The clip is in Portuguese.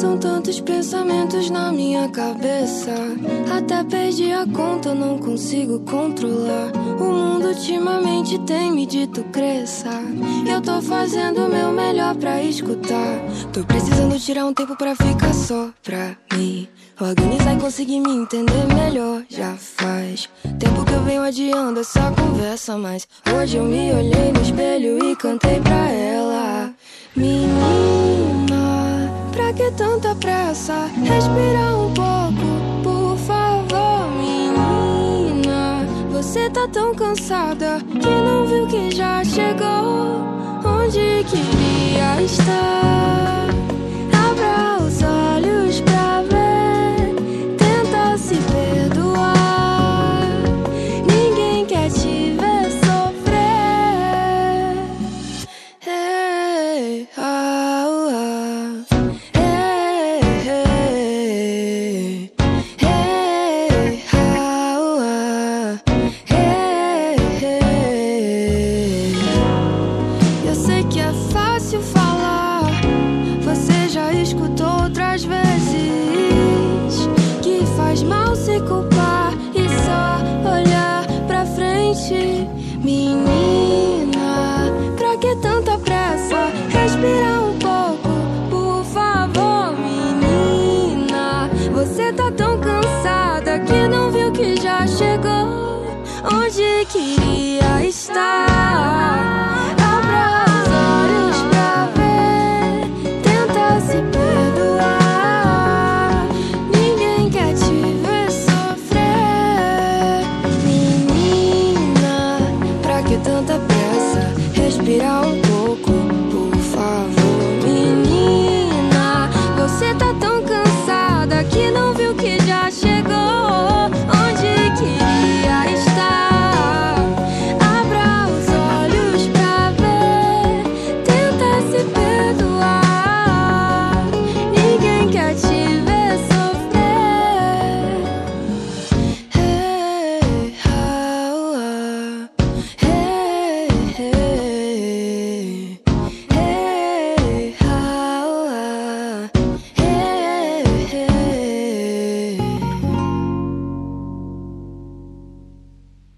São tantos pensamentos na minha cabeça, até perdi a conta, não consigo controlar. O mundo ultimamente tem me dito cresça, e eu tô fazendo o meu melhor pra escutar. Tô precisando tirar um tempo pra ficar só pra mim, organizar e conseguir me entender melhor. Já faz tempo que eu venho adiando essa conversa, mas hoje eu me olhei no espelho e cantei pra ela. Menina, pra que tanta pressa? Respira um pouco, por favor, menina. Você tá tão cansada que não viu que já chegou onde queria estar. Abra os olhos pra ver, tenta se perdoar. Ninguém quer te ver sofrer. Hey, ah, ah. Hey, hey, hey, ah, ah. Hey, hey. Eu sei que é fácil falar, você já escutou outras vezes, que faz mal se culpar e só olhar pra frente. Menina, pra que tanta pressa? Respira um pouco, por favor, menina. Você tá tão cansada que não viu que já chegou onde queria estar. Abra os olhos pra ver, tenta se perdoar. Ninguém quer te ver sofrer. Menina, pra que tanta